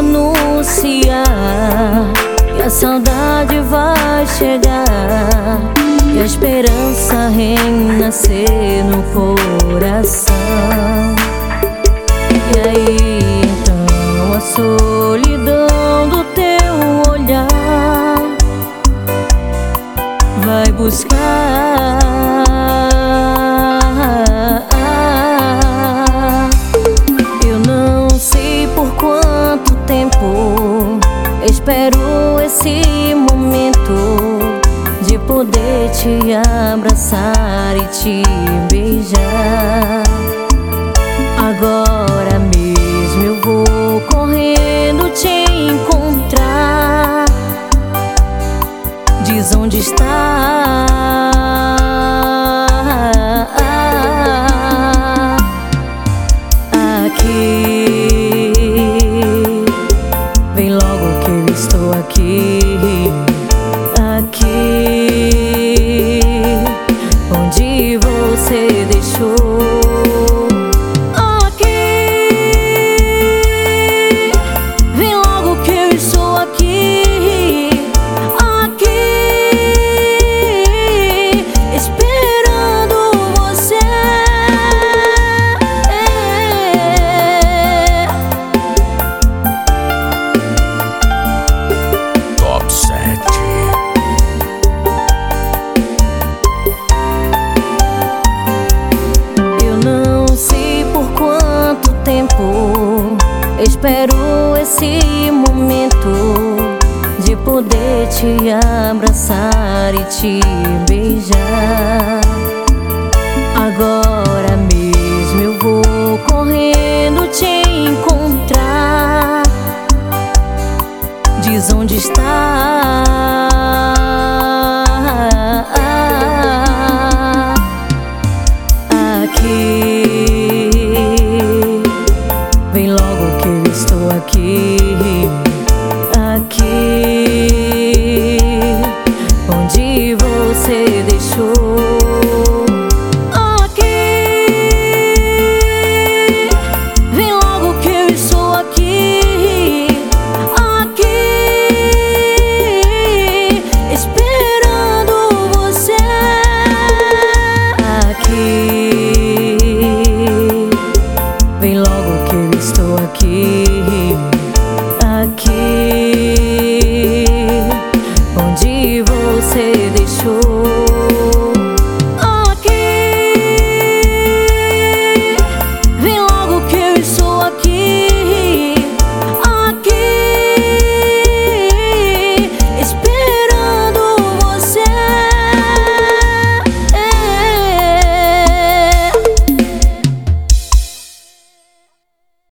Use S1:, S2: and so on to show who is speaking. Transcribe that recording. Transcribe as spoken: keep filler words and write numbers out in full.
S1: anunciar que a saudade vai chegar e a esperança renascer no coração. E aí então a solidão do teu olhar vai buscar. Eu não sei por quanto tempo espero esse momento de poder te abraçar e te beijar. Agora mesmo eu vou correndo te encontrar. Diz onde está. Aqui, vem logo que eu estou aqui. Aqui, onde você deixou. Espero esse momento de poder te abraçar e te beijar. Agora mesmo eu vou correndo te encontrar. Diz onde está. Aqui, vem logo que eu estou aqui. Aqui, onde você deixou. Aqui, vem logo que eu estou aqui. Aqui, esperando você. Aqui, vem logo que eu estou aqui. Aqui, onde você deixou.